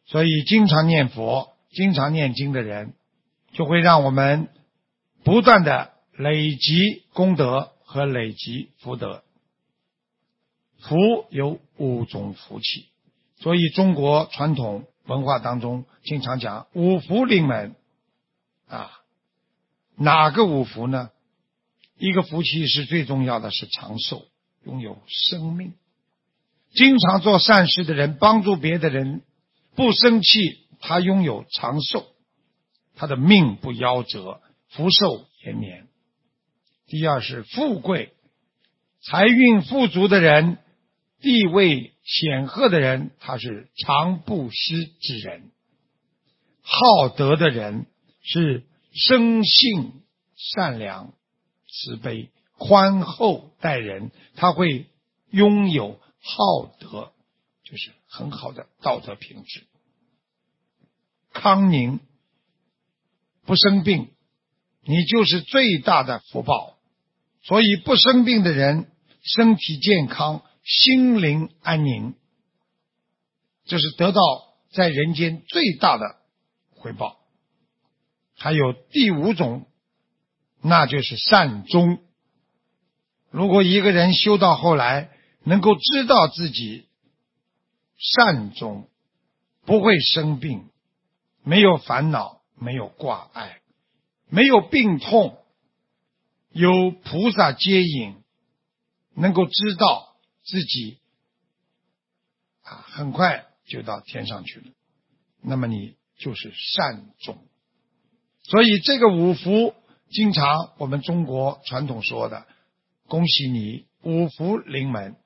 所以经常念佛、经常念经的人，就会让我们不断的累积功德和累积福德。福有5种福气，所以中国传统文化当中经常讲五福临门哪个五福呢？一个福气是最重要的，是长寿，拥有生命。经常做善事的人，帮助别的人，不生气，他拥有长寿，他的命不夭折，福寿延年。第二是富贵，财运富足的人，地位显赫的人，他是常布施之人。好德的人是生性善良、慈悲、宽厚待人，他会拥有好德，就是很好的道德品质。康宁，不生病，你就是最大的福报。所以不生病的人，身体健康，心灵安宁，这是得到在人间最大的回报。还有第5种，那就是善终。如果一个人修到后来能够知道自己善终，不会生病，没有烦恼，没有挂碍，没有病痛，有菩萨接引，能够知道自己很快就到天上去了，那么你就是善终。所以这个5福，经常我们中国传统说的，恭喜你5福临门。